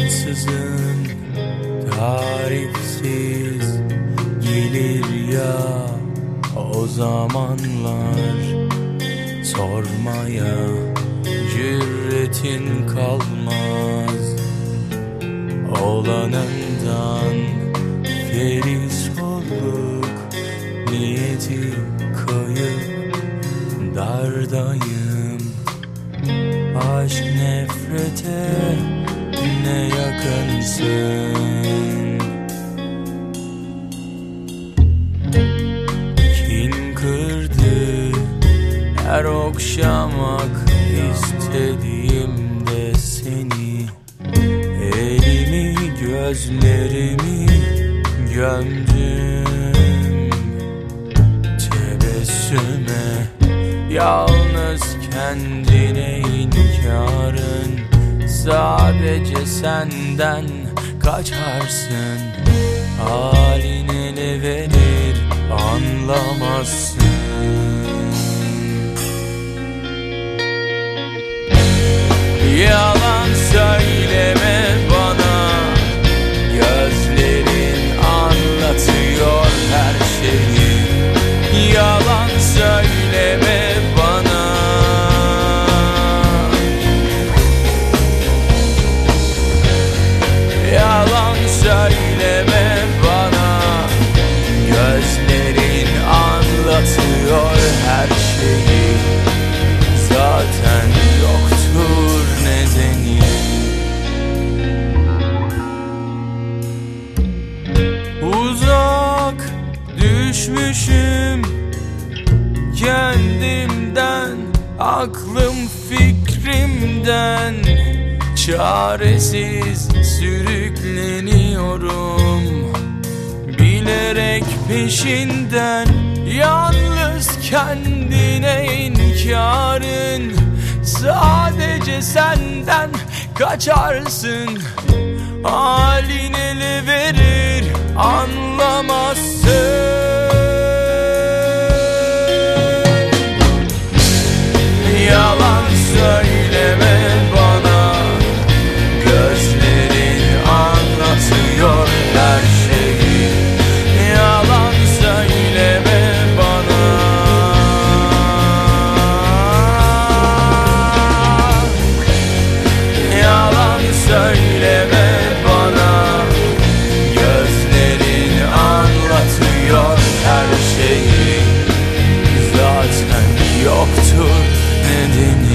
ansızın tarifsiz gelir ya o zamanlar, sormaya cüretin kalmaz. Olanından feriz olduk, niyeti kayıp dardayım. Aşk nefrete ne yakınsın. Kin kırdı her okşamak istediğimde seni. Elimi gözlerimi gömdüm tebessüme. Yalnız kendine inkarın, sadece senden kaçarsın. Halin ele verir anlamazsın. Yalan söyleme bana, gözlerin anlatıyor her şeyi. Yalan söyleme bana, yalan söyleme bana. Gözlerin anlatıyor her şeyi, zaten yoktur nedeni. Uzak düşmüşüm kendimden, aklım fikrimden. Çaresiz sürükleniyorum bilerek peşinden. Yalnız kendine inkarın, sadece senden kaçarsın. Halin ele verir anlamazsın. Yalan söyleme bana, gözlerin anlatıyor her şeyi. Yalan söyleme bana, yalan söyleme bana. Gözlerin anlatıyor her şeyi, zaten yoktur nedeni.